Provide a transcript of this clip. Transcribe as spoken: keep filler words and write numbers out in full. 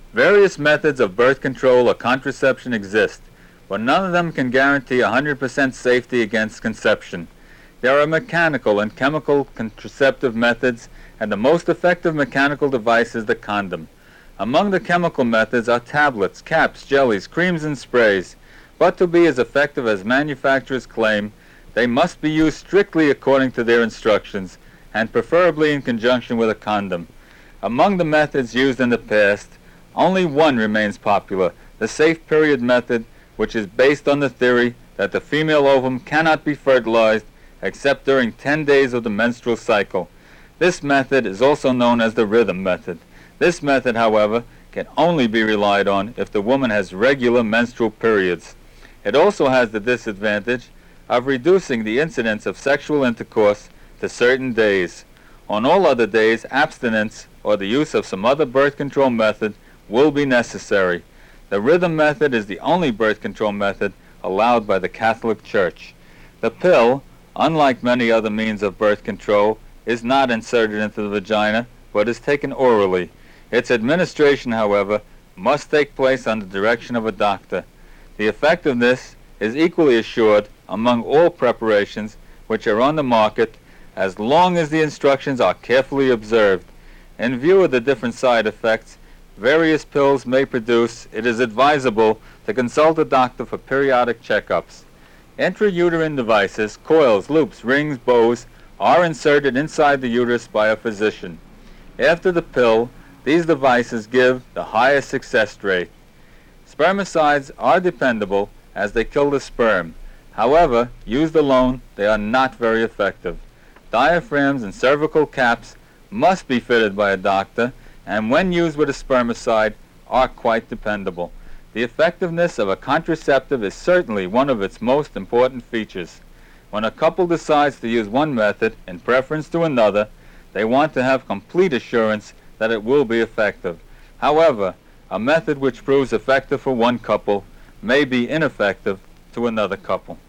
Various methods of birth control or contraception exist, but none of them can guarantee one hundred percent safety against conception. There are mechanical and chemical contraceptive methods, and the most effective mechanical device is the condom. Among the chemical methods are tablets, caps, jellies, creams, and sprays, but to be as effective as manufacturers claim, they must be used strictly according to their instructions, and preferably in conjunction with a condom. Among the methods used in the past, only one remains popular, the safe period method, which is based on the theory that the female ovum cannot be fertilized except during ten days of the menstrual cycle. This method is also known as the rhythm method. This method, however, can only be relied on if the woman has regular menstrual periods. It also has the disadvantage of reducing the incidence of sexual intercourse to certain days. On all other days, abstinence or the use of some other birth control method will be necessary. The rhythm method is the only birth control method allowed by the Catholic Church. The pill, unlike many other means of birth control, is not inserted into the vagina, but is taken orally. Its administration, however, must take place under the direction of a doctor. The effectiveness is equally assured among all preparations which are on the market, as long as the instructions are carefully observed. In view of the different side effects various pills may produce, it is advisable to consult a doctor for periodic checkups. Intrauterine devices, coils, loops, rings, bows, are inserted inside the uterus by a physician. After the pill, these devices give the highest success rate. Spermicides are dependable as they kill the sperm. However, used alone, they are not very effective. Diaphragms and cervical caps must be fitted by a doctor, and when used with a spermicide, are quite dependable. The effectiveness of a contraceptive is certainly one of its most important features. When a couple decides to use one method in preference to another, they want to have complete assurance that it will be effective. However, a method which proves effective for one couple may be ineffective to another couple.